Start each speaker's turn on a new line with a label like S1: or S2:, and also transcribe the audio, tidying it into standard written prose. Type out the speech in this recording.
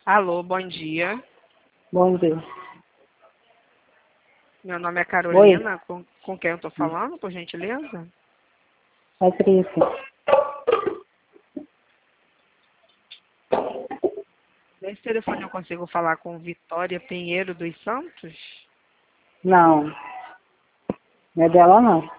S1: Alô, bom dia.
S2: Bom dia.
S1: Meu nome é Carolina.
S2: Oi.
S1: Com quem eu estou falando, por gentileza?
S2: Patrícia.
S1: Nesse telefone eu consigo falar com Vitória Pinheiro dos Santos?
S2: Não. Não é dela, não.